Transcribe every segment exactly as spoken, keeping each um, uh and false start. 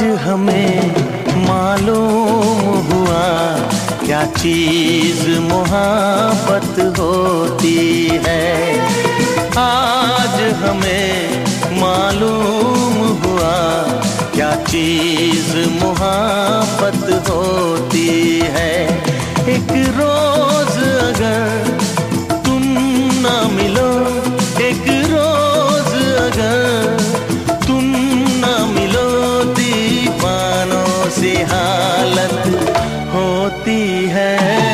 हमें मालूम हुआ क्या चीज मोहब्बत होती है। आज हमें मालूम हुआ क्या चीज मोहब्बत होती है। एक रोज अगर तुम ना मिलो, एक रोज अगर तुम ना मिलो, दीवानों से हालत होती है।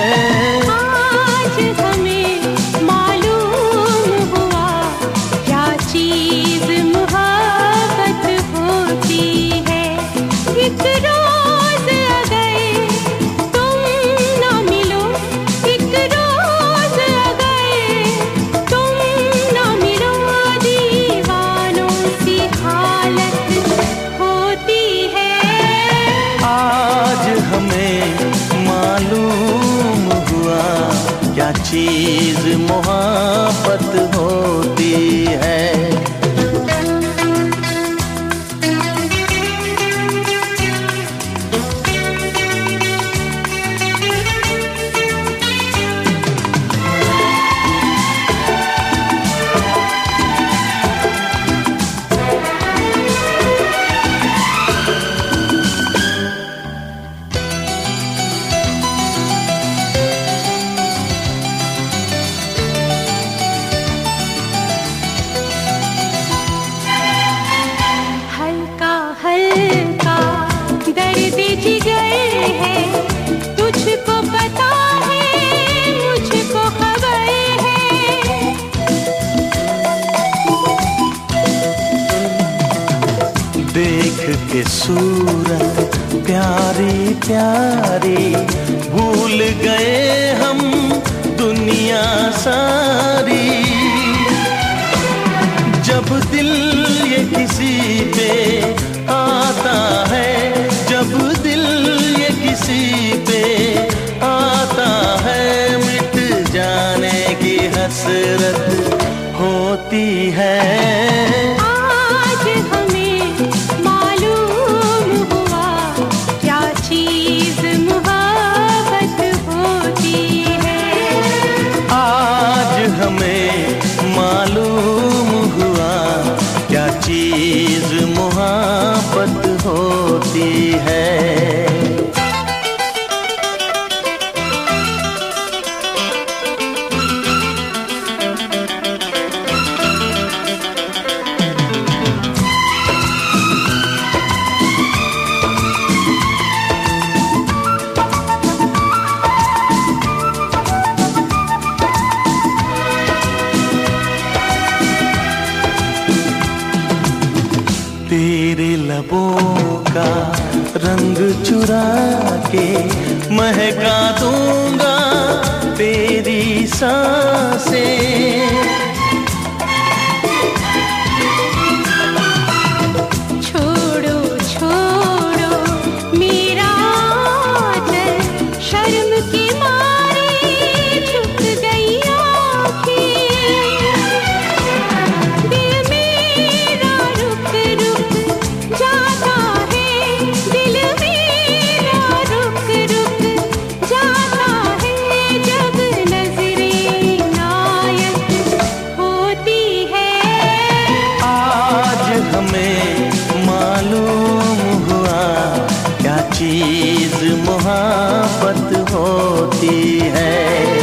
आज हमें मालूम हुआ क्या चीज मोहब्बत होती है। एक रोज अगर तुम ना मिलो, एक रोज अगर तुम ना मिलो, दीवानों सी हालत होती है। आज हमें मालूम हुआ क्या चीज मोहब्बत होती है। देख के सूरत प्यारी प्यारी, भूल गए हम दुनिया सारी। जब दिल ये किसी पे आता है, जब दिल ये किसी पे आता है, मिट जाने की हसरत होती है। मालूम हुआ क्या चीज मोहब्बत होती है। तेरे लबों का रंग चुरा के महका दूंगा तेरी सांसें। छोड़ो छोड़ो मेरा आंचल, शर्म के मारे झुक गई आँखें। दिल मेरा रुक रुक जाता है, दिल मेरा रुक रुक जाता है, जब नजरें इनायत होती है। आज हमें मालूम हुआ क्या चीज मोहब्बत होती है।